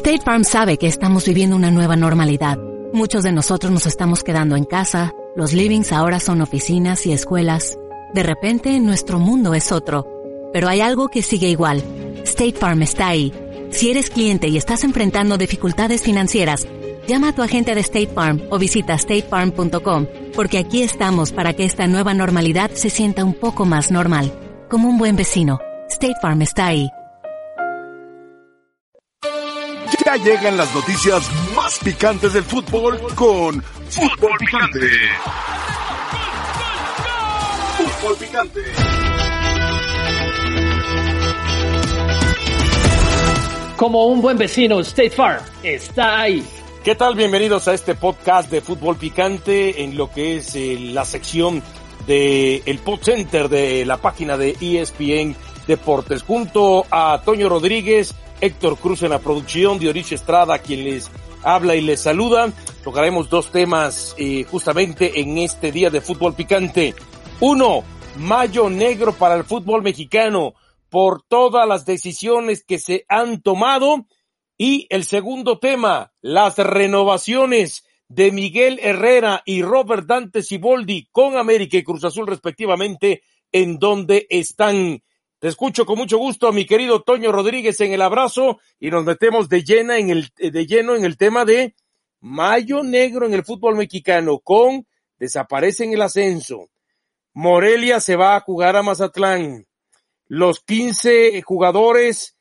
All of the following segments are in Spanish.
State Farm sabe que estamos viviendo una nueva normalidad. Muchos de nosotros nos estamos quedando en casa, los livings ahora son oficinas y escuelas. De repente, nuestro mundo es otro. Pero hay algo que sigue igual. State Farm está ahí. Si eres cliente y estás enfrentando dificultades financieras, llama a tu agente de State Farm o visita statefarm.com, porque aquí estamos para que esta nueva normalidad se sienta un poco más normal. Como un buen vecino, State Farm está ahí. Ya llegan las noticias más picantes del fútbol con Fútbol Picante. Fútbol Picante. Como un buen vecino, State Farm está ahí. ¿Qué tal? Bienvenidos a este podcast de Fútbol Picante en lo que es la sección de el Pod Center de la página de ESPN Deportes. Junto a Toño Rodríguez, Héctor Cruz en la producción, Dionisio Estrada quien les habla y les saluda. Tocaremos dos temas justamente en este día de Fútbol Picante. Uno, mayo negro para el fútbol mexicano por todas las decisiones que se han tomado. Y el segundo tema, las renovaciones de Miguel Herrera y Robert Dante Siboldi con América y Cruz Azul respectivamente, en donde están. Te escucho con mucho gusto, mi querido Toño Rodríguez, en el abrazo, y nos metemos de lleno en el tema de mayo negro en el fútbol mexicano, con desaparece en el ascenso. Morelia se va a jugar a Mazatlán. Los 15 jugadores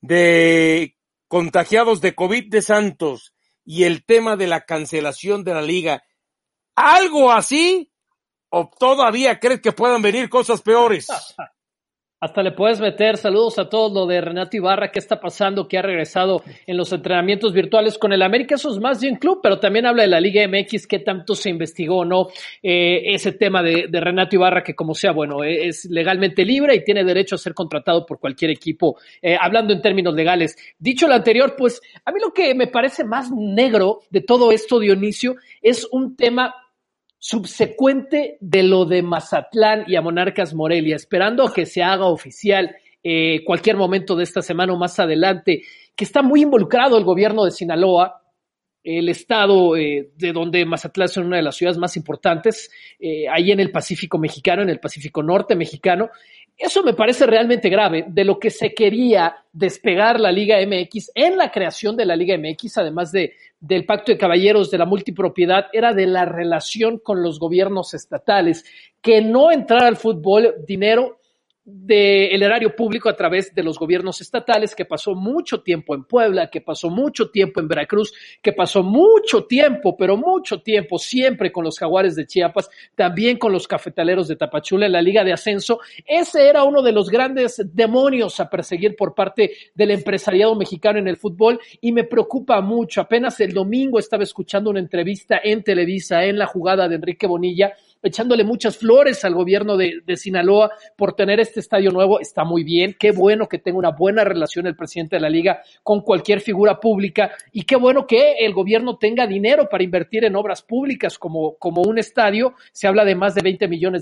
contagiados de COVID de Santos y el tema de la cancelación de la liga. ¿Algo así? ¿O todavía crees que puedan venir cosas peores? Hasta le puedes meter saludos a todos lo de Renato Ibarra, qué está pasando, que ha regresado en los entrenamientos virtuales con el América. Eso es más de un club, pero también habla de la Liga MX, qué tanto se investigó, ¿no? Ese tema de Renato Ibarra, que como sea, bueno, es legalmente libre y tiene derecho a ser contratado por cualquier equipo, hablando en términos legales. Dicho lo anterior, pues a mí lo que me parece más negro de todo esto, Dionisio, es un tema subsecuente de lo de Mazatlán y a Monarcas Morelia, esperando que se haga oficial cualquier momento de esta semana o más adelante, que está muy involucrado el gobierno de Sinaloa, el estado de donde Mazatlán es una de las ciudades más importantes, ahí en el Pacífico mexicano, en el Pacífico norte mexicano. Eso me parece realmente grave, de lo que se quería despegar la Liga MX en la creación de la Liga MX, además del Pacto de Caballeros de la multipropiedad, era de la relación con los gobiernos estatales, que no entrara al fútbol dinero del erario público a través de los gobiernos estatales, que pasó mucho tiempo en Puebla, que pasó mucho tiempo en Veracruz, que pasó mucho tiempo, pero mucho tiempo siempre con los Jaguares de Chiapas, también con los Cafetaleros de Tapachula en la Liga de Ascenso. Ese era uno de los grandes demonios a perseguir por parte del empresariado mexicano en el fútbol y me preocupa mucho. Apenas el domingo estaba escuchando una entrevista en Televisa en La Jugada de Enrique Bonilla, echándole muchas flores al gobierno de Sinaloa por tener este estadio nuevo. Está muy bien, qué bueno que tenga una buena relación el presidente de la liga con cualquier figura pública y qué bueno que el gobierno tenga dinero para invertir en obras públicas como un estadio. Se habla de más de $20 millones,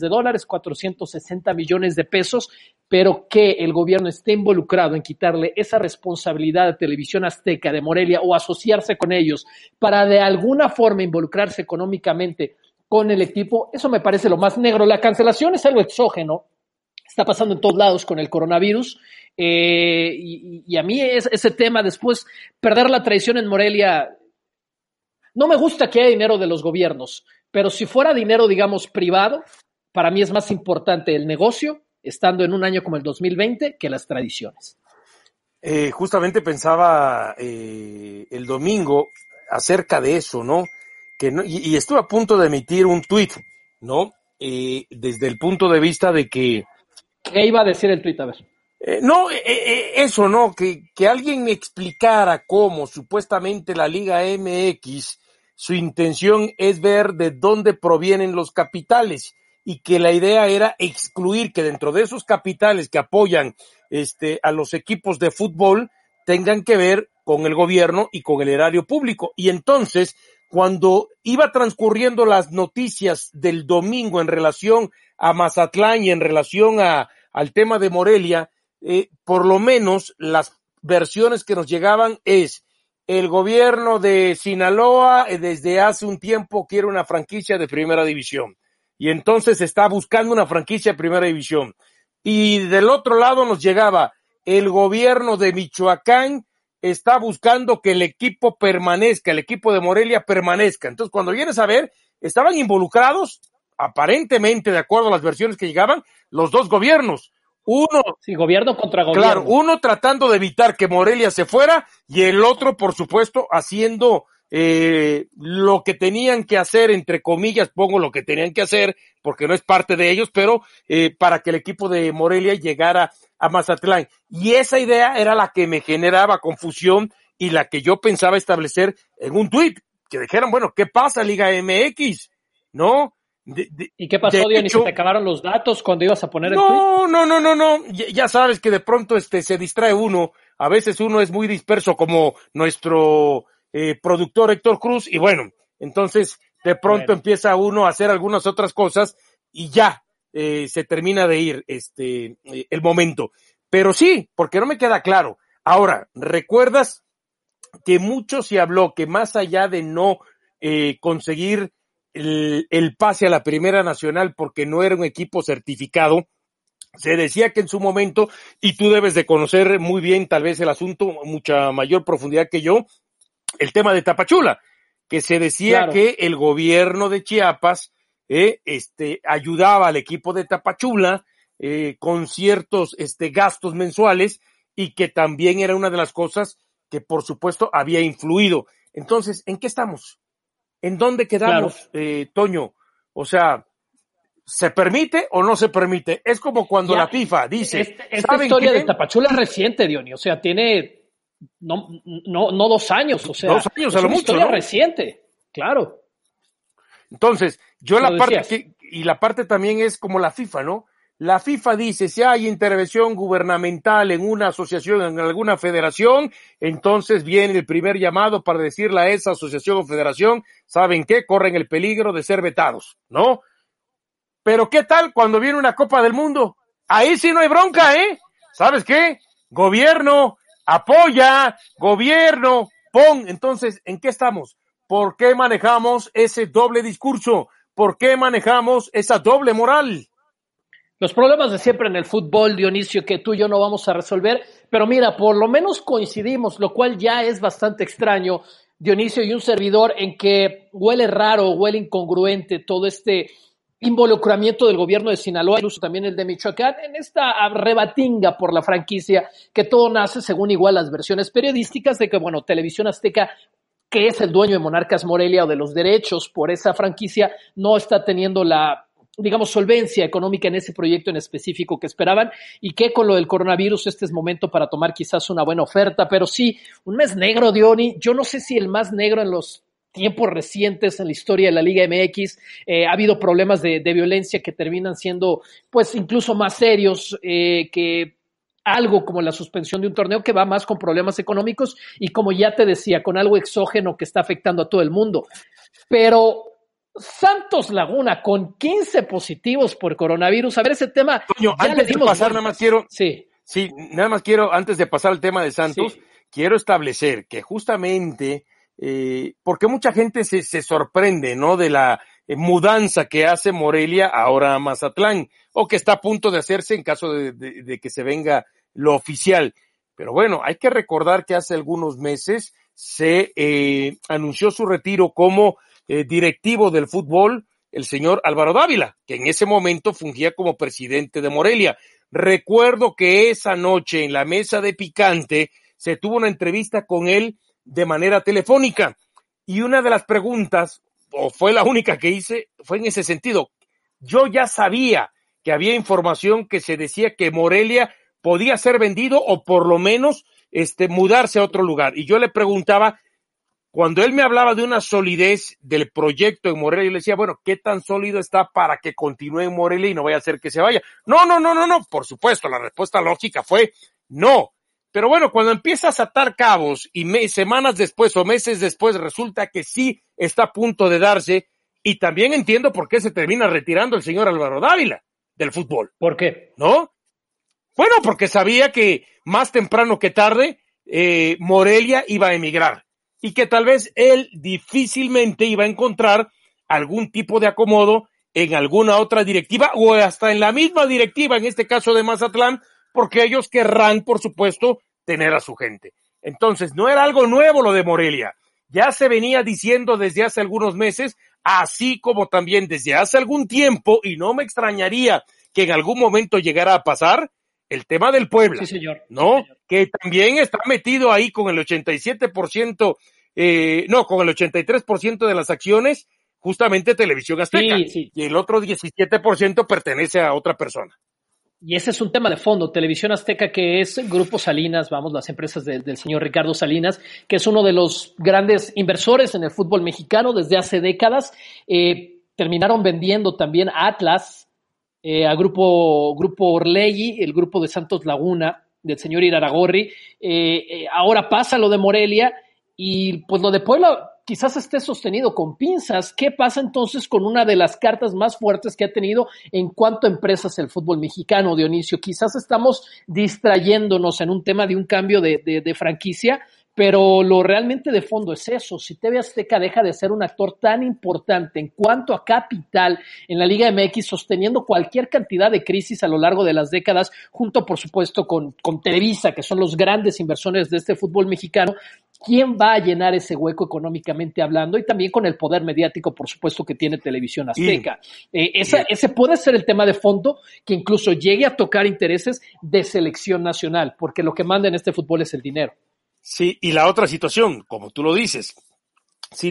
460 millones de pesos, pero que el gobierno esté involucrado en quitarle esa responsabilidad a Televisión Azteca de Morelia o asociarse con ellos para de alguna forma involucrarse económicamente con el equipo, eso me parece lo más negro. La cancelación es algo exógeno, está pasando en todos lados con el coronavirus, y a mí ese tema, después perder la tradición en Morelia, no me gusta que haya dinero de los gobiernos, pero si fuera dinero, digamos, privado, para mí es más importante el negocio, estando en un año como el 2020, que las tradiciones. Justamente pensaba el domingo acerca de eso, ¿no? Que no, y estuve a punto de emitir un tuit, ¿no? Desde el punto de vista de que... ¿Qué iba a decir el tuit? A ver. Eso, ¿no? Que alguien me explicara cómo supuestamente la Liga MX, su intención es ver de dónde provienen los capitales y que la idea era excluir que dentro de esos capitales que apoyan a los equipos de fútbol tengan que ver con el gobierno y con el erario público. Y entonces, cuando iba transcurriendo las noticias del domingo en relación a Mazatlán y en relación al tema de Morelia, por lo menos las versiones que nos llegaban es el gobierno de Sinaloa desde hace un tiempo quiere una franquicia de primera división y entonces está buscando una franquicia de primera división. Y del otro lado nos llegaba el gobierno de Michoacán está buscando que el equipo permanezca, el equipo de Morelia permanezca. Entonces, cuando vienes a ver, estaban involucrados, aparentemente, de acuerdo a las versiones que llegaban, los dos gobiernos. Uno, sí, gobierno contra gobierno. Claro, uno tratando de evitar que Morelia se fuera y el otro, por supuesto, haciendo lo que tenían que hacer, entre comillas, pongo lo que tenían que hacer, porque no es parte de ellos, pero para que el equipo de Morelia llegara a Mazatlán. Y esa idea era la que me generaba confusión y la que yo pensaba establecer en un tuit, que dijeran, bueno, ¿qué pasa, Liga MX? ¿No? ¿Y qué pasó, Dionisio? ¿Te acabaron los datos cuando ibas a poner el tuit? No. Ya sabes que de pronto se distrae uno. A veces uno es muy disperso como nuestro productor Héctor Cruz y bueno, entonces de pronto empieza uno a hacer algunas otras cosas y ya se termina de ir el momento. Pero sí, porque no me queda claro. Ahora, ¿recuerdas que mucho se habló que más allá de no conseguir el pase a la Primera Nacional porque no era un equipo certificado, se decía que en su momento, y tú debes de conocer muy bien tal vez el asunto, mucha mayor profundidad que yo, el tema de Tapachula, que se decía que el gobierno de Chiapas ayudaba al equipo de Tapachula con ciertos gastos mensuales y que también era una de las cosas que por supuesto había influido. Entonces, ¿en qué estamos? ¿En dónde quedamos, Toño? O sea, ¿se permite o no se permite? Es como cuando la FIFA dice... Esta historia de Tapachula es reciente, Dionisio, o sea, tiene no 2 años, o sea, 2 años es a lo una mucho, historia ¿no? reciente, claro. Entonces, yo la parte también es como la FIFA, ¿no? La FIFA dice, si hay intervención gubernamental en una asociación, en alguna federación, entonces viene el primer llamado para decirle a esa asociación o federación, ¿saben qué? Corren el peligro de ser vetados, ¿no? Pero ¿qué tal cuando viene una Copa del Mundo? Ahí sí no hay bronca, ¿eh? ¿Sabes qué? Gobierno, apoya, gobierno, pon. Entonces, ¿en qué estamos? ¿Por qué manejamos ese doble discurso? ¿Por qué manejamos esa doble moral? Los problemas de siempre en el fútbol, Dionisio, que tú y yo no vamos a resolver, pero mira, por lo menos coincidimos, lo cual ya es bastante extraño, Dionisio y un servidor, en que huele raro, huele incongruente todo este involucramiento del gobierno de Sinaloa, incluso también el de Michoacán, en esta rebatinga por la franquicia, que todo nace según igual las versiones periodísticas de que, bueno, Televisión Azteca, que es el dueño de Monarcas Morelia o de los derechos por esa franquicia, no está teniendo la, digamos, solvencia económica en ese proyecto en específico que esperaban y que con lo del coronavirus este es momento para tomar quizás una buena oferta, pero sí, un mes negro, Diony, yo no sé si el más negro en los tiempos recientes en la historia de la Liga MX, ha habido problemas de violencia que terminan siendo pues incluso más serios que algo como la suspensión de un torneo que va más con problemas económicos y como ya te decía, con algo exógeno que está afectando a todo el mundo. Pero Santos Laguna con 15 positivos por coronavirus, a ver ese tema. Toño, antes de pasar, nada más quiero... Sí, nada más quiero, antes de pasar al tema de Santos, quiero establecer que justamente... porque mucha gente se sorprende, ¿no? De la mudanza que hace Morelia ahora a Mazatlán, o que está a punto de hacerse en caso de que se venga lo oficial. Pero bueno, hay que recordar que hace algunos meses se anunció su retiro como directivo del fútbol el señor Álvaro Dávila, que en ese momento fungía como presidente de Morelia. Recuerdo que esa noche en la mesa de Picante se tuvo una entrevista con él de manera telefónica, y una de las preguntas, o fue la única que hice, fue en ese sentido. Yo ya sabía que había información que se decía que Morelia podía ser vendido o por lo menos mudarse a otro lugar, y yo le preguntaba, cuando él me hablaba de una solidez del proyecto en Morelia, yo le decía, bueno, ¿qué tan sólido está para que continúe en Morelia y no vaya a ser que se vaya? No, por supuesto, la respuesta lógica fue no. Pero bueno, cuando empiezas a atar cabos y semanas después o meses después resulta que sí está a punto de darse, y también entiendo por qué se termina retirando el señor Álvaro Dávila del fútbol. ¿Por qué? ¿No? Bueno, porque sabía que más temprano que tarde Morelia iba a emigrar. y que tal vez él difícilmente iba a encontrar algún tipo de acomodo en alguna otra directiva o hasta en la misma directiva, en este caso de Mazatlán, porque ellos querrán, por supuesto, tener a su gente. Entonces, no era algo nuevo lo de Morelia. Ya se venía diciendo desde hace algunos meses, así como también desde hace algún tiempo, y no me extrañaría que en algún momento llegara a pasar, el tema del Puebla, sí, señor. ¿no? Sí, señor. Que también está metido ahí con el 87%, con el 83% de las acciones, justamente Televisión Azteca, Sí. y el otro 17% pertenece a otra persona. Y ese es un tema de fondo, Televisión Azteca, que es Grupo Salinas, las empresas del señor Ricardo Salinas, que es uno de los grandes inversores en el fútbol mexicano desde hace décadas. Terminaron vendiendo también a Atlas, a Grupo Orlegui, el grupo de Santos Laguna, del señor Iraragorri. Ahora pasa lo de Morelia, y pues lo de Puebla quizás esté sostenido con pinzas. ¿Qué pasa entonces con una de las cartas más fuertes que ha tenido en cuanto a empresas el fútbol mexicano, Dionisio? Quizás estamos distrayéndonos en un tema de un cambio de franquicia, pero lo realmente de fondo es eso. Si TV Azteca deja de ser un actor tan importante en cuanto a capital en la Liga MX, sosteniendo cualquier cantidad de crisis a lo largo de las décadas, junto por supuesto con Televisa, que son los grandes inversores de este fútbol mexicano, ¿quién va a llenar ese hueco económicamente hablando? Y también con el poder mediático, por supuesto, que tiene Televisión Azteca. Ese puede ser el tema de fondo, que incluso llegue a tocar intereses de selección nacional, porque lo que manda en este fútbol es el dinero. Sí, y la otra situación, como tú lo dices, si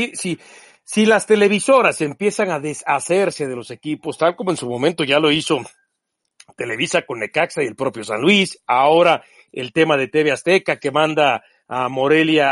las televisoras empiezan a deshacerse de los equipos, tal como en su momento ya lo hizo Televisa con Necaxa y el propio San Luis, ahora el tema de TV Azteca que manda a Morelia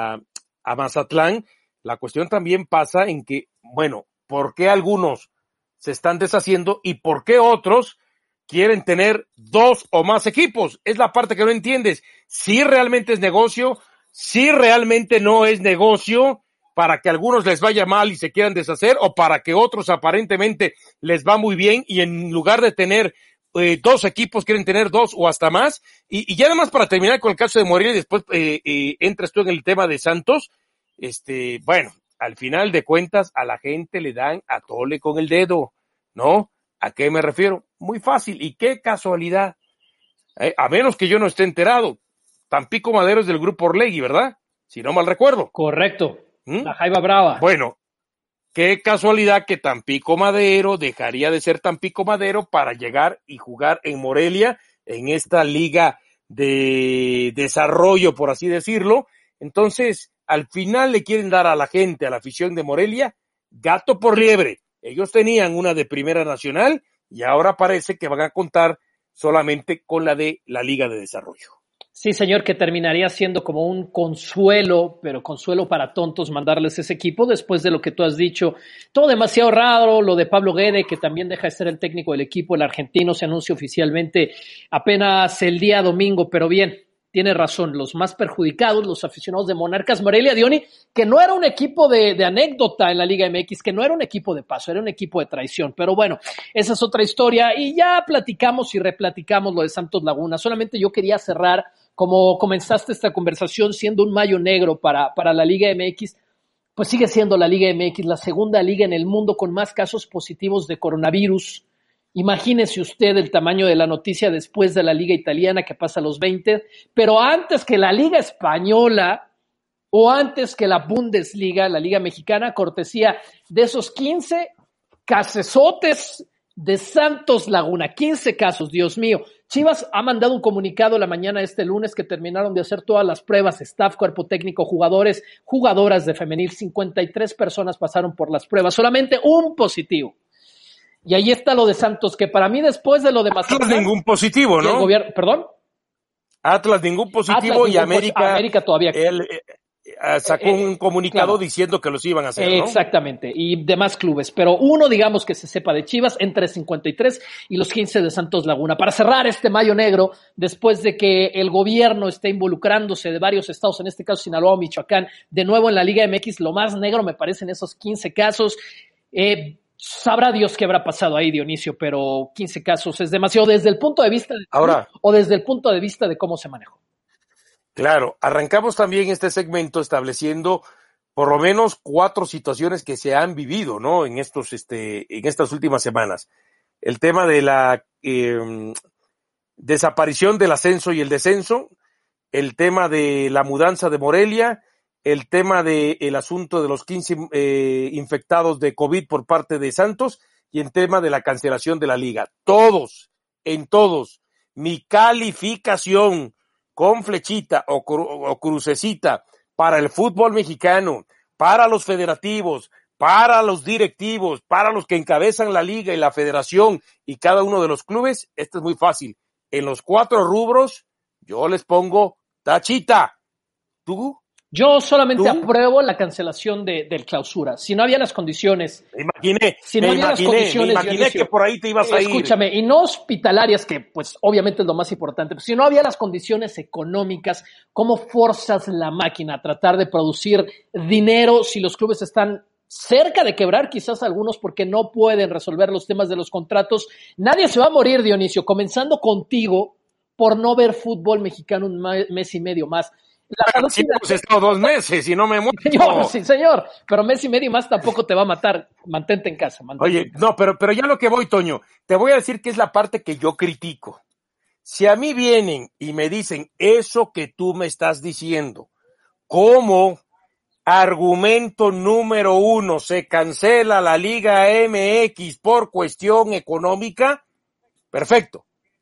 a Mazatlán, la cuestión también pasa en que, bueno, ¿por qué algunos se están deshaciendo y por qué otros quieren tener 2 o más equipos? Es la parte que no entiendes. Si realmente es negocio, si realmente no es negocio, para que a algunos les vaya mal y se quieran deshacer, o para que otros aparentemente les va muy bien y en lugar de tener 2 equipos quieren tener 2 o hasta más. Y ya nada más para terminar con el caso de Morelia y después entras tú en el tema de Santos. Bueno, al final de cuentas a la gente le dan a tole con el dedo, ¿no? ¿A qué me refiero? Muy fácil. Y qué casualidad. A menos que yo no esté enterado. Tampico Madero es del grupo Orlegui, ¿verdad? Si no mal recuerdo. Correcto. La Jaiba Brava. Bueno, qué casualidad que Tampico Madero dejaría de ser Tampico Madero para llegar y jugar en Morelia, en esta liga de desarrollo, por así decirlo. Entonces, al final le quieren dar a la gente, a la afición de Morelia, gato por liebre. Ellos tenían una de Primera Nacional y ahora parece que van a contar solamente con la de la Liga de Desarrollo. Sí, señor, que terminaría siendo como un consuelo, pero consuelo para tontos mandarles ese equipo después de lo que tú has dicho. Todo demasiado raro, lo de Pablo Guede, que también deja de ser el técnico del equipo, el argentino, se anuncia oficialmente apenas el día domingo, pero bien, tiene razón, los más perjudicados, los aficionados de Monarcas Morelia, Diony, que no era un equipo de anécdota en la Liga MX, que no era un equipo de paso, era un equipo de traición, pero bueno, esa es otra historia y ya platicamos y replaticamos lo de Santos Laguna. Solamente yo quería cerrar, como comenzaste esta conversación siendo un mayo negro para la Liga MX, pues sigue siendo la Liga MX la segunda liga en el mundo con más casos positivos de coronavirus. Imagínese usted el tamaño de la noticia después de la Liga Italiana que pasa a los 20, pero antes que la Liga Española o antes que la Bundesliga, la Liga Mexicana, cortesía de esos 15 casesotes de Santos Laguna. 15 casos, Dios mío. Chivas ha mandado un comunicado la mañana de este lunes que terminaron de hacer todas las pruebas, staff, cuerpo técnico, jugadores, jugadoras de femenil. 53 personas pasaron por las pruebas, solamente un positivo. Y ahí está lo de Santos, que para mí después de lo de Mazatlán... Atlas ningún positivo, ¿no? ¿Perdón? Atlas ningún positivo y América todavía... sacó un comunicado claro, diciendo que los iban a hacer, ¿no? Exactamente, y demás clubes, pero uno, digamos, que se sepa de Chivas, entre 53 y los 15 de Santos Laguna. Para cerrar este mayo negro, después de que el gobierno esté involucrándose de varios estados, en este caso Sinaloa o Michoacán, de nuevo en la Liga MX, lo más negro me parecen esos 15 casos. Sabrá Dios qué habrá pasado ahí, Dionisio, pero 15 casos es demasiado desde el punto de vista de ahora, o desde el punto de vista de cómo se manejó. Claro, arrancamos también este segmento estableciendo por lo menos 4 situaciones que se han vivido, ¿no? En estas últimas semanas. El tema de la desaparición del ascenso y el descenso, el tema de la mudanza de Morelia, el tema del asunto de los 15 infectados de COVID por parte de Santos y el tema de la cancelación de la liga. En todos, mi calificación con flechita o crucecita para el fútbol mexicano, para los federativos, para los directivos, para los que encabezan la liga y la federación y cada uno de los clubes, esto es muy fácil. En los 4 rubros, yo les pongo tachita. ¿Tú? Yo solamente apruebo la cancelación del clausura. Si no había las condiciones. Me imaginé Dionisio, que por ahí te ibas a ir. Escúchame, y no hospitalarias, que pues obviamente es lo más importante, pero si no había las condiciones económicas, ¿cómo forzas la máquina a tratar de producir dinero si los clubes están cerca de quebrar, quizás algunos porque no pueden resolver los temas de los contratos? Nadie se va a morir, Dionisio, comenzando contigo por no ver fútbol mexicano un mes y medio más. Sí, hemos estado 2 meses y no me muero. Sí, señor, pero mes y medio más tampoco te va a matar. Mantente en casa. Oye, no, pero ya lo que voy, Toño, te voy a decir que es la parte que yo critico. Si a mí vienen y me dicen eso que tú me estás diciendo, como argumento número 1, se cancela la Liga MX por cuestión económica, perfecto.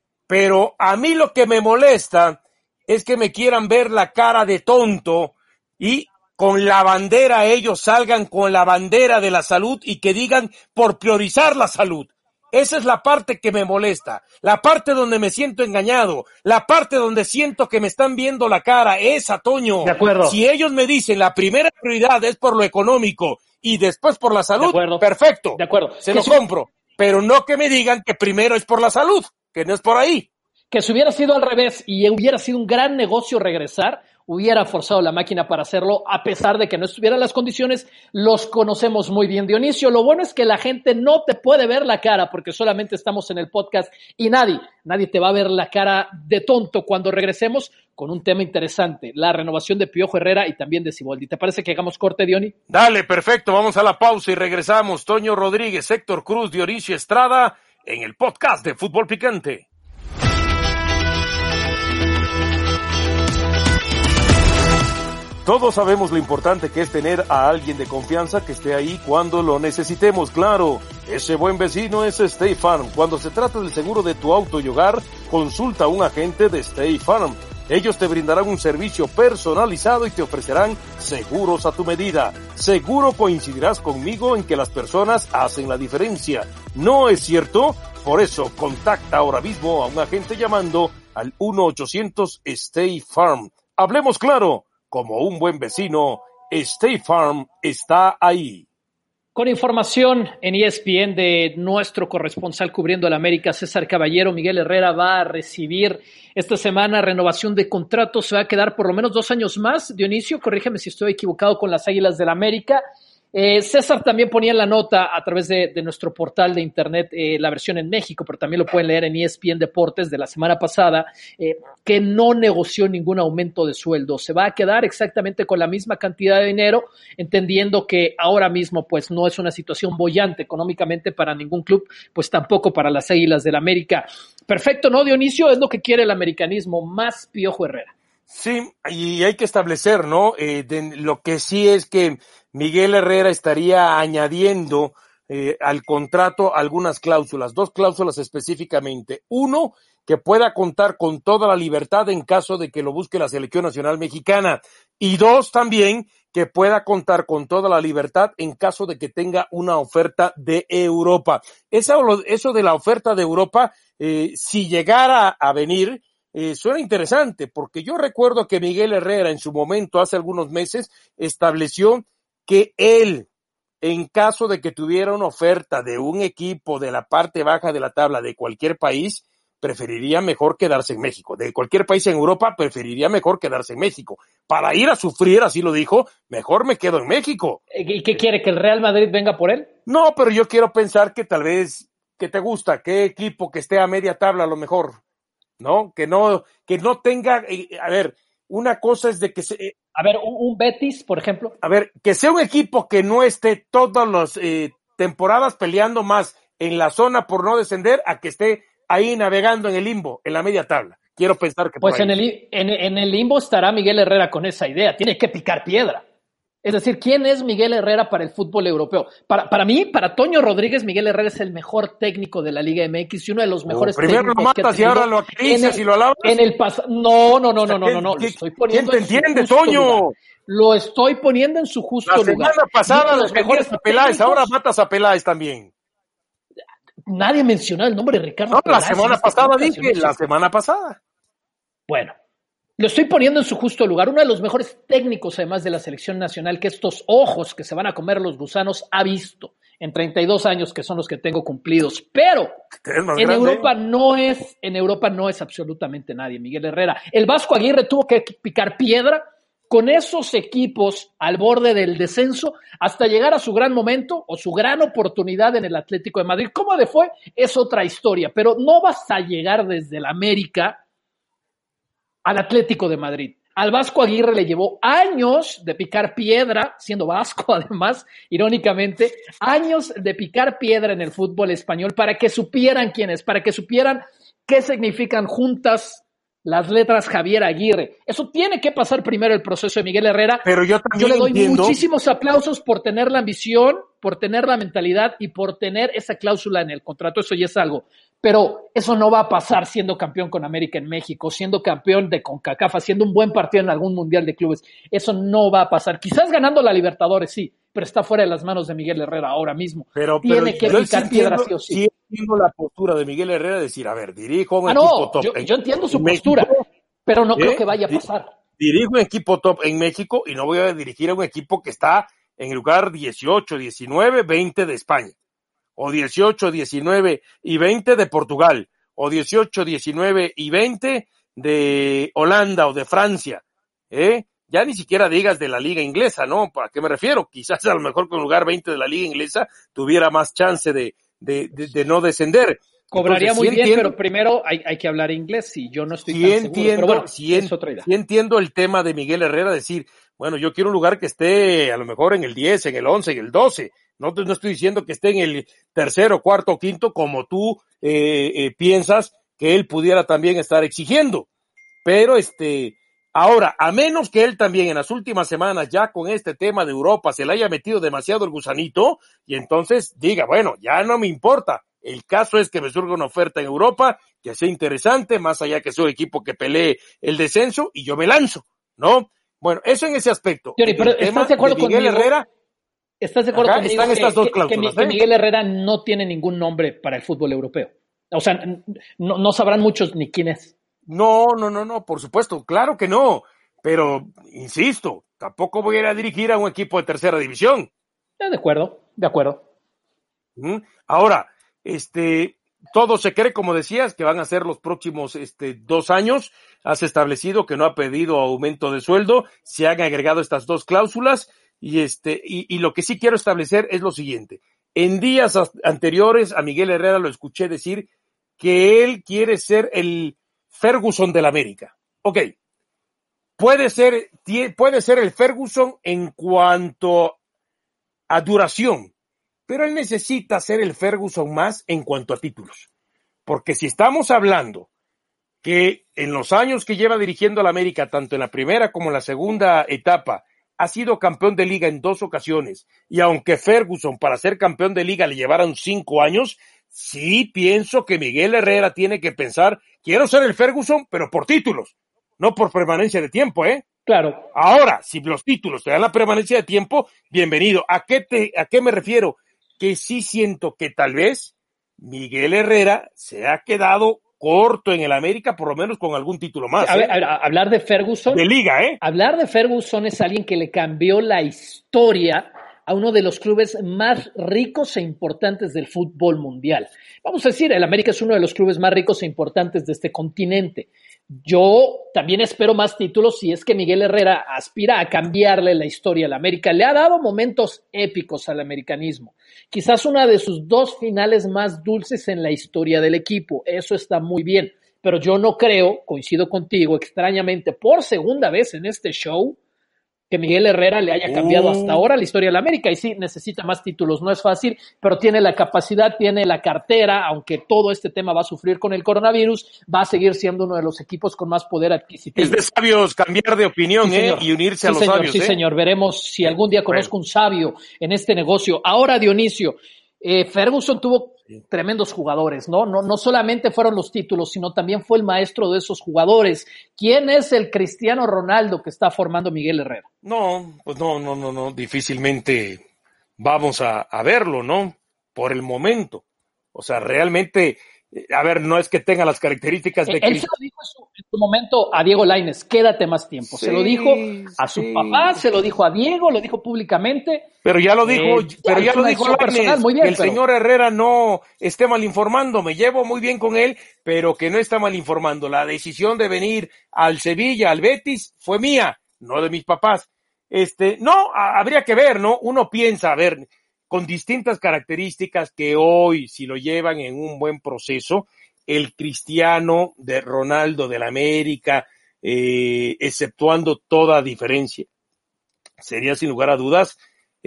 Pero a mí lo que me molesta es que me quieran ver la cara de tonto y con la bandera, ellos salgan con la bandera de la salud y que digan por priorizar la salud. Esa es la parte que me molesta, la parte donde me siento engañado, la parte donde siento que me están viendo la cara, esa, Toño. De acuerdo. Si ellos me dicen la primera prioridad es por lo económico y después por la salud, perfecto. De acuerdo. Se lo compro. Pero no que me digan que primero es por la salud, que no es por ahí. Que si hubiera sido al revés y hubiera sido un gran negocio regresar, hubiera forzado la máquina para hacerlo, a pesar de que no estuvieran las condiciones. Los conocemos muy bien, Dionisio. Lo bueno es que la gente no te puede ver la cara porque solamente estamos en el podcast y nadie te va a ver la cara de tonto cuando regresemos con un tema interesante, la renovación de Piojo Herrera y también de Siboldi. ¿Te parece que hagamos corte, Diony? Dale, perfecto. Vamos a la pausa y regresamos. Toño Rodríguez, Héctor Cruz, Dionisio Estrada en el podcast de Fútbol Picante. Todos sabemos lo importante que es tener a alguien de confianza que esté ahí cuando lo necesitemos, claro. Ese buen vecino es State Farm. Cuando se trata del seguro de tu auto y hogar, consulta a un agente de State Farm. Ellos te brindarán un servicio personalizado y te ofrecerán seguros a tu medida. Seguro coincidirás conmigo en que las personas hacen la diferencia. ¿No es cierto? Por eso, contacta ahora mismo a un agente llamando al 1-800 State Farm. Hablemos claro. Como un buen vecino, State Farm está ahí. Con información en ESPN de nuestro corresponsal cubriendo la América, César Caballero, Miguel Herrera va a recibir esta semana renovación de contrato. Se va a quedar por lo menos 2 años más. Dionisio, corrígeme si estoy equivocado con las Águilas del la América. César también ponía en la nota a través de nuestro portal de internet, la versión en México, pero también lo pueden leer en ESPN Deportes de la semana pasada, que no negoció ningún aumento de sueldo. Se va a quedar exactamente con la misma cantidad de dinero, entendiendo que ahora mismo pues no es una situación boyante económicamente para ningún club, pues tampoco para las Águilas del América. Perfecto, ¿no, Dionisio? Es lo que quiere el americanismo, más Piojo Herrera. Sí, y hay que establecer, ¿no? Lo que sí es que Miguel Herrera estaría añadiendo al contrato algunas cláusulas, 2 cláusulas específicamente. 1, que pueda contar con toda la libertad en caso de que lo busque la Selección Nacional Mexicana. Y 2, también que pueda contar con toda la libertad en caso de que tenga una oferta de Europa. Eso de la oferta de Europa, si llegara a venir, suena interesante, porque yo recuerdo que Miguel Herrera en su momento, hace algunos meses, estableció que él, en caso de que tuviera una oferta de un equipo de la parte baja de la tabla de cualquier país, preferiría mejor quedarse en México. De cualquier país en Europa, preferiría mejor quedarse en México. Para ir a sufrir, así lo dijo, mejor me quedo en México. ¿Y qué quiere, que el Real Madrid venga por él? No, pero yo quiero pensar que tal vez, ¿qué te gusta? ¿Qué equipo que esté a media tabla a lo mejor? ¿No? Que no tenga, a ver, una cosa es de que a ver, un Betis, por ejemplo. A ver, que sea un equipo que no esté todas las temporadas peleando más en la zona por no descender a que esté ahí navegando en el limbo, en la media tabla. Quiero pensar que pues en el limbo estará Miguel Herrera con esa idea. Tiene que picar piedra. Es decir, ¿quién es Miguel Herrera para el fútbol europeo? Para mí, para Toño Rodríguez, Miguel Herrera es el mejor técnico de la Liga MX y uno de los mejores primero técnicos lo matas que y ahora lo acaricias y lo alabas. En el pasado. No. Lo ¿Quién estoy poniendo te entiende, en su justo Toño? lugar. Lo estoy poniendo en su justo lugar. La semana pasada los mejores a Peláez, ahora matas a Peláez también. Nadie mencionó el nombre de Ricardo Peláez. La semana pasada dije, la semana pasada. Bueno, lo estoy poniendo en su justo lugar. Uno de los mejores técnicos, además de la selección nacional, que estos ojos que se van a comer los gusanos ha visto en 32 años, que son los que tengo cumplidos. Pero en Europa no es absolutamente nadie, Miguel Herrera. El Vasco Aguirre tuvo que picar piedra con esos equipos al borde del descenso hasta llegar a su gran momento o su gran oportunidad en el Atlético de Madrid. ¿Cómo le fue? Es otra historia, pero no vas a llegar desde el América al Atlético de Madrid. Al Vasco Aguirre le llevó años de picar piedra, siendo vasco además, irónicamente, años de picar piedra en el fútbol español para que supieran quién es, para que supieran qué significan juntas las letras Javier Aguirre. Eso tiene que pasar primero el proceso de Miguel Herrera. Pero yo le doy muchísimos aplausos por tener la ambición, por tener la mentalidad y por tener esa cláusula en el contrato. Eso ya es algo. Pero eso no va a pasar siendo campeón con América en México, siendo campeón de CONCACAF, haciendo un buen partido en algún mundial de clubes. Eso no va a pasar. Quizás ganando la Libertadores, sí, pero está fuera de las manos de Miguel Herrera ahora mismo. Tiene que picar piedra sí o sí. Sí entiendo la postura de Miguel Herrera de decir, a ver, dirijo un equipo top. Yo entiendo su postura, pero no creo que vaya a pasar. Dirijo un equipo top en México y no voy a dirigir a un equipo que está en el lugar 18, 19, 20 de España. O 18, 19 y 20 de Portugal, o 18, 19 y 20 de Holanda o de Francia, Ya ni siquiera digas de la liga inglesa, ¿no? ¿A qué me refiero? Quizás a lo mejor con el lugar 20 de la liga inglesa tuviera más chance de no descender. Cobraría entonces, muy bien, pero primero hay que hablar inglés y yo no estoy tan seguro. Pero bueno, es otra idea. Sí entiendo el tema de Miguel Herrera, decir, bueno, yo quiero un lugar que esté a lo mejor en el 10, en el 11, en el 12. No estoy diciendo que esté en el tercero, cuarto o quinto como tú piensas que él pudiera también estar exigiendo. Pero ahora, a menos que él también en las últimas semanas ya con este tema de Europa se le haya metido demasiado el gusanito y entonces diga, bueno, ya no me importa. El caso es que me surga una oferta en Europa que sea interesante, más allá que sea un equipo que pelee el descenso y yo me lanzo, ¿no? Bueno, eso en ese aspecto. Yuri, pero ¿estás de acuerdo con Miguel Herrera? ¿Estás de acuerdo conmigo están estas dos cláusulas, que Miguel Herrera no tiene ningún nombre para el fútbol europeo? O sea, no sabrán muchos ni quién es. No, por supuesto, claro que no. Pero, insisto, tampoco voy a ir a dirigir a un equipo de tercera división. De acuerdo. Ahora, todo se cree, como decías, que van a ser los próximos 2 años. Has establecido que no ha pedido aumento de sueldo. Se han agregado estas dos cláusulas. Y lo que sí quiero establecer es lo siguiente. En días anteriores a Miguel Herrera lo escuché decir que él quiere ser el Ferguson del América. Ok. Puede ser el Ferguson en cuanto a duración, pero él necesita ser el Ferguson más en cuanto a títulos. Porque si estamos hablando que en los años que lleva dirigiendo al América, tanto en la primera como en la segunda etapa, ha sido campeón de liga en 2 ocasiones, y aunque Ferguson para ser campeón de liga le llevaron 5 años, sí pienso que Miguel Herrera tiene que pensar, quiero ser el Ferguson, pero por títulos, no por permanencia de tiempo, Claro. Ahora, si los títulos te dan la permanencia de tiempo, bienvenido. ¿A qué me refiero? Que sí siento que tal vez Miguel Herrera se ha quedado corto en el América, por lo menos con algún título más. A ver, hablar de Ferguson. De liga, Hablar de Ferguson es alguien que le cambió la historia a uno de los clubes más ricos e importantes del fútbol mundial. Vamos a decir, el América es uno de los clubes más ricos e importantes de este continente. Yo también espero más títulos si es que Miguel Herrera aspira a cambiarle la historia al América. Le ha dado momentos épicos al americanismo. Quizás una de sus 2 finales más dulces en la historia del equipo. Eso está muy bien. pero yo no creo, coincido contigo, extrañamente, por segunda vez en este show, que Miguel Herrera le haya cambiado hasta ahora la historia de la América. Y sí, necesita más títulos, no es fácil, pero tiene la capacidad, tiene la cartera, aunque todo este tema va a sufrir con el coronavirus, va a seguir siendo uno de los equipos con más poder adquisitivo. Es de sabios cambiar de opinión, sí, y unirse a los sabios. Sí, señor, veremos si algún día conozco un sabio en este negocio. Ahora, Dionisio, Ferguson tuvo tremendos jugadores, ¿no? No solamente fueron los títulos, sino también fue el maestro de esos jugadores. ¿Quién es el Cristiano Ronaldo que está formando Miguel Herrera? No, pues no, difícilmente vamos a verlo, ¿no? Por el momento. O sea, realmente, a ver, no es que tenga las características de Él se lo dijo en su momento a Diego Lainez, quédate más tiempo. Sí, se lo dijo a su papá, se lo dijo a Diego, lo dijo públicamente. Pero ya lo dijo, Lainez, muy bien, el señor Herrera no esté mal informando, me llevo muy bien con él, pero que no está mal informando. La decisión de venir al Sevilla, al Betis, fue mía, no de mis papás. No, habría que ver, ¿no? Uno piensa, a ver, con distintas características que hoy, si lo llevan en un buen proceso, el Cristiano de Ronaldo de la América, exceptuando toda diferencia, sería sin lugar a dudas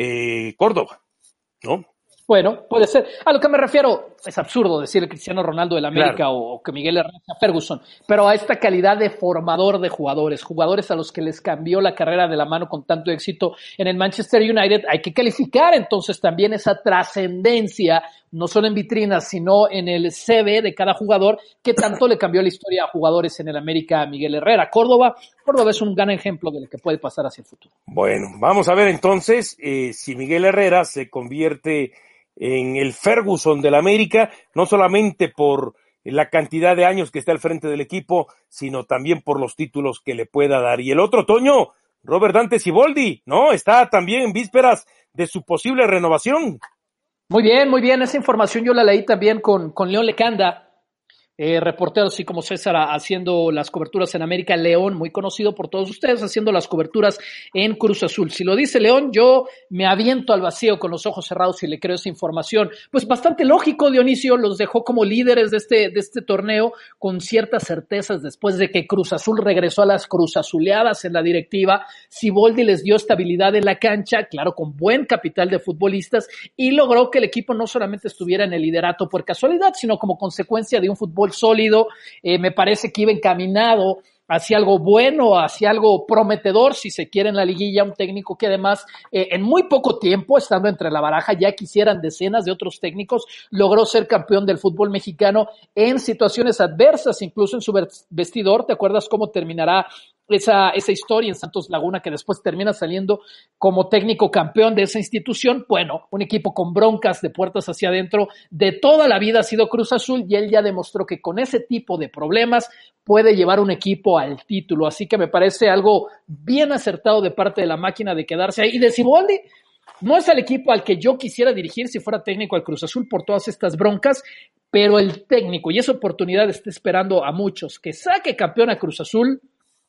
Córdoba, ¿no? Bueno, puede ser. A lo que me refiero, es absurdo decir el Cristiano Ronaldo de la América, claro, o que Miguel Herrera sea Ferguson, pero a esta calidad de formador de jugadores a los que les cambió la carrera de la mano con tanto éxito en el Manchester United, hay que calificar entonces también esa trascendencia, no solo en vitrinas, sino en el CV de cada jugador, que tanto le cambió la historia a jugadores en el América a Miguel Herrera. Córdoba es un gran ejemplo de lo que puede pasar hacia el futuro. Bueno, vamos a ver entonces si Miguel Herrera se convierte en el Ferguson del América, no solamente por la cantidad de años que está al frente del equipo, sino también por los títulos que le pueda dar. Y el otro, Toño, Robert Dante Siboldi, ¿no? Está también en vísperas de su posible renovación. Muy bien, esa información yo la leí también con León Lecanda, reportero así como César haciendo las coberturas en América. León, muy conocido por todos ustedes, haciendo las coberturas en Cruz Azul. Si lo dice León, yo me aviento al vacío con los ojos cerrados y le creo esa información. Pues bastante lógico, Dionisio, los dejó como líderes de este torneo con ciertas certezas después de que Cruz Azul regresó a las cruzazuleadas en la directiva. Siboldi les dio estabilidad en la cancha, claro, con buen capital de futbolistas, y logró que el equipo no solamente estuviera en el liderato por casualidad, sino como consecuencia de un fútbol sólido. Me parece que iba encaminado hacia algo bueno, hacia algo prometedor, si se quiere, en la liguilla. Un técnico que además en muy poco tiempo, estando entre la baraja, ya quisieran decenas de otros técnicos, logró ser campeón del fútbol mexicano en situaciones adversas, incluso en su vestidor. ¿Te acuerdas cómo terminará esa historia en Santos Laguna, que después termina saliendo como técnico campeón de esa institución? Bueno, un equipo con broncas de puertas hacia adentro de toda la vida ha sido Cruz Azul, y él ya demostró que con ese tipo de problemas puede llevar un equipo al título. Así que me parece algo bien acertado de parte de la máquina de quedarse ahí. Y de Siboldi, no es el equipo al que yo quisiera dirigir si fuera técnico al Cruz Azul por todas estas broncas, pero el técnico, y esa oportunidad está esperando a muchos, que saque campeón a Cruz Azul,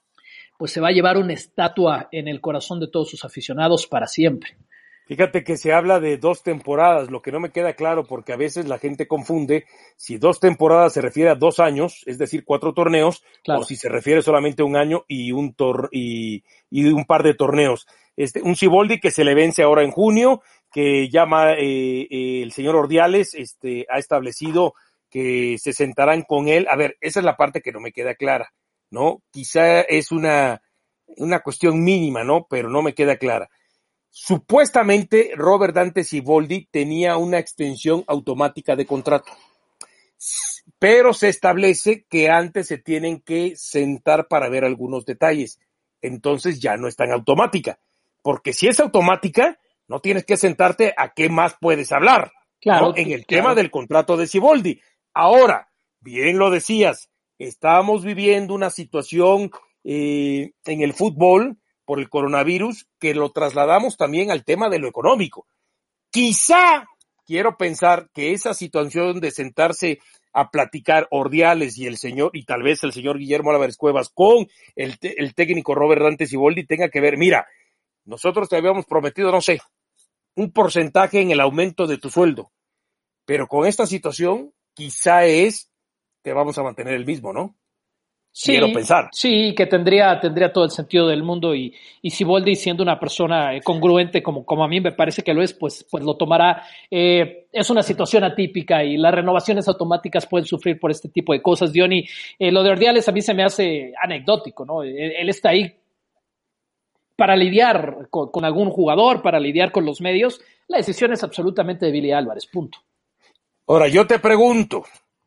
pues se va a llevar una estatua en el corazón de todos sus aficionados para siempre. Fíjate que se habla de 2 temporadas, lo que no me queda claro, porque a veces la gente confunde si 2 temporadas se refiere a 2 años, es decir, 4 torneos, claro, o si se refiere solamente a 1 año y un par de torneos. Un Siboldi que se le vence ahora en junio, que llama el señor Ordiales, ha establecido que se sentarán con él. A ver, esa es la parte que no me queda clara, ¿no? Quizá es una cuestión mínima, ¿no? Pero no me queda clara. Supuestamente Robert Dante Siboldi tenía una extensión automática de contrato, pero se establece que antes se tienen que sentar para ver algunos detalles. Entonces ya no es tan automática, porque si es automática, no tienes que sentarte a qué más puedes hablar, claro, ¿no? En el tema del contrato de Siboldi. Ahora, bien lo decías, estamos viviendo una situación en el fútbol por el coronavirus, que lo trasladamos también al tema de lo económico. Quizá, quiero pensar que esa situación de sentarse a platicar Ordiales y tal vez el señor Guillermo Álvarez Cuevas con el técnico Robert Dante Siboldi tenga que ver, mira, nosotros te habíamos prometido, no sé, un porcentaje en el aumento de tu sueldo, pero con esta situación quizá te vamos a mantener el mismo, ¿no? Sí, quiero pensar. Sí, que tendría todo el sentido del mundo y Siboldi, siendo una persona congruente como a mí me parece que lo es, pues lo tomará. Es una situación atípica y las renovaciones automáticas pueden sufrir por este tipo de cosas, Diony. Lo de Ordiales a mí se me hace anecdótico, ¿no? Él está ahí para lidiar con algún jugador, para lidiar con los medios. La decisión es absolutamente de Billy Álvarez, punto. Ahora, yo te pregunto,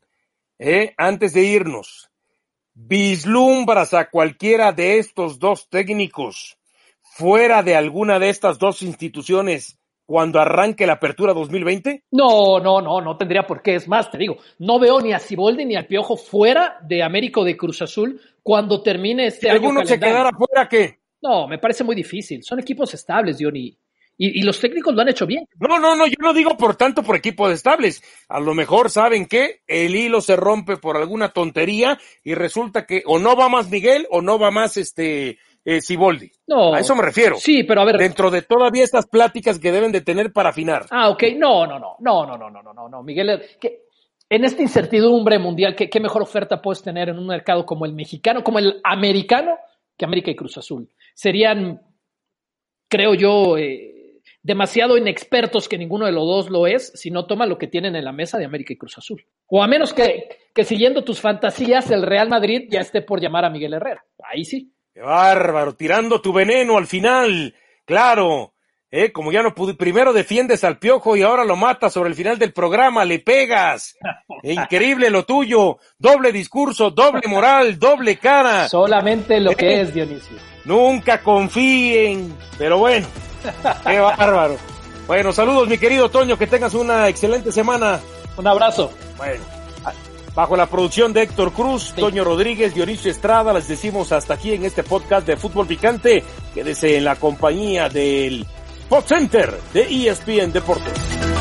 antes de irnos, ¿vislumbras a cualquiera de estos dos técnicos fuera de alguna de estas dos instituciones cuando arranque la apertura 2020? No tendría por qué. Es más, te digo, no veo ni a Siboldi ni al Piojo fuera de América o de Cruz Azul cuando termine este año ¿Alguno calendario. se quedara fuera qué? No, me parece muy difícil. Son equipos estables, Diony. Y los técnicos lo han hecho bien. No, yo no digo por tanto por equipos estables. A lo mejor, ¿saben qué? El hilo se rompe por alguna tontería y resulta que o no va más Miguel o no va más Siboldi. No. A eso me refiero. Sí, pero a ver. Dentro de todavía estas pláticas que deben de tener para afinar. Ok. No. Miguel, en esta incertidumbre mundial, ¿qué mejor oferta puedes tener en un mercado como el mexicano, como el americano, que América y Cruz Azul? Serían, creo yo, demasiado inexpertos, que ninguno de los dos lo es, si no toman lo que tienen en la mesa de América y Cruz Azul. O a menos que siguiendo tus fantasías, el Real Madrid ya esté por llamar a Miguel Herrera. Ahí sí. ¡Qué bárbaro! Tirando tu veneno al final. Claro. Como ya no pude, primero defiendes al Piojo y ahora lo matas sobre el final del programa, le pegas. Increíble lo tuyo. Doble discurso, doble moral, doble cara. Solamente lo que es, Dionisio. Nunca confíen. Pero bueno. ¡Qué bárbaro! Bueno, saludos mi querido Toño, que tengas una excelente semana. Un abrazo. Bueno, bajo la producción de Héctor Cruz, sí. Toño Rodríguez, Dionisio Estrada, les decimos hasta aquí en este podcast de Fútbol Picante. Quédese en la compañía del Pod Center de ESPN Deportes.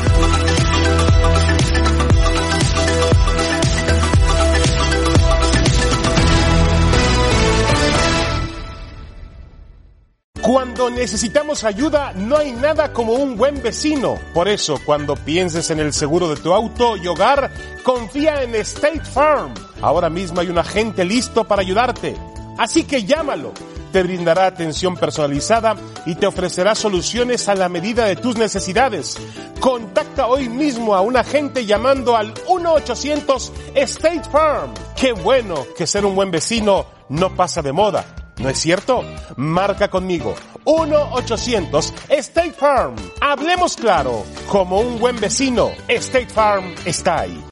Cuando necesitamos ayuda, no hay nada como un buen vecino. Por eso, cuando pienses en el seguro de tu auto y hogar, confía en State Farm. Ahora mismo hay un agente listo para ayudarte. Así que llámalo. Te brindará atención personalizada y te ofrecerá soluciones a la medida de tus necesidades. Contacta hoy mismo a un agente llamando al 1-800-STATE FARM. ¡Qué bueno que ser un buen vecino no pasa de moda! ¿No es cierto? Marca conmigo. 1-800-STATE FARM. Hablemos claro. Como un buen vecino, State Farm está ahí.